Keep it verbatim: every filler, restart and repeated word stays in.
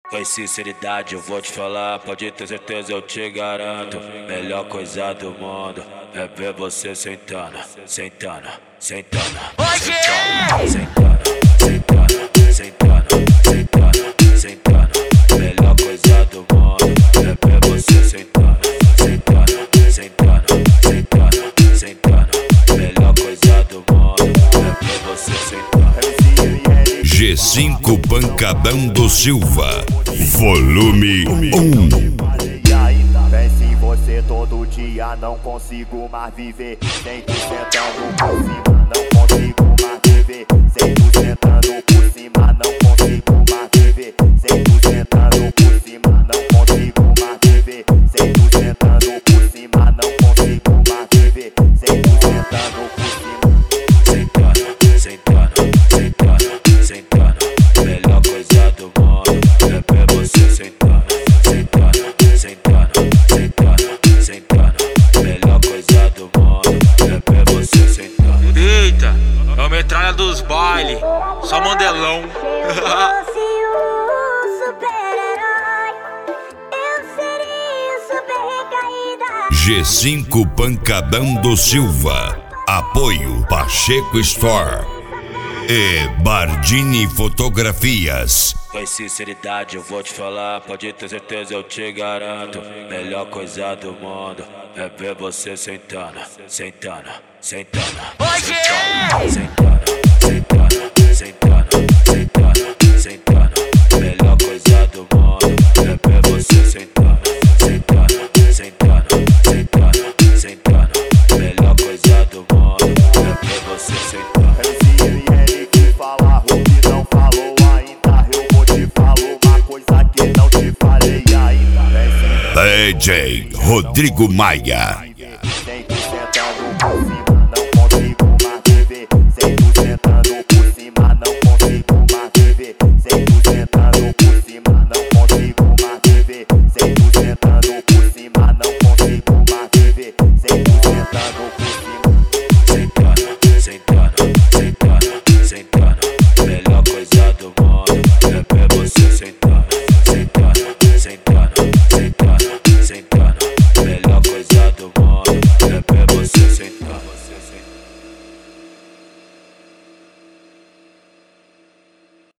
Com sinceridade eu vou te falar, pode ter certeza eu te garanto. Melhor coisa do mundo é ver você sentando, sentando, sentando. Hoje é sentando, sentando, sentando, sentando, sentando. Melhor coisa do mundo é ver você sentando, sentando, sentando, sentando, sentando. Melhor coisa do mundo é ver você sentando. G cinco Pancadão do Silva, volume um. Penso em você todo dia, não consigo mais viver. Sem tu sentando por cima, não consigo mais viver. Sem tu sentando por cima, não consigo mais viver. Sem tu sentando por cima, não consigo mais viver. Sem tu sentando por cima, não consigo mais viver. Sem tu sentando por cima. Sentando, sentando, sentando, sentando. Melhor coisa do mundo é ver você sentando, sentando, sentando, sentando, sentando. Melhor coisa do mundo é ver você sentando. Eita, é o metralha dos baile, só mandelão. G cinco Pancadão do Silva, apoio Pacheco Store e Bardini Fotografias. Com sinceridade eu vou te falar, pode ter certeza eu te garanto. Melhor coisa do mundo é ver você sentando, sentando, sentando. Hoje Sentando, sentando, sentando, sentando, sentando. Melhor coisa do mundo é ver você sentando, sentando, sentando, sentando, sentando. Melhor coisa do mundo é ver você sentando. Esse ele, ele que fala, o que não falou ainda. Eu vou te falar uma coisa que não te falei ainda. D J Rodrigo Maia. Sem tu sentando por cima, não consigo mais viver. Sem tu sentando por cima, não consigo mais viver. Sem tu sentando por cima, não consigo mais viver. Sem tu sentando por cima, não consigo mais viver. Sem tu sentando por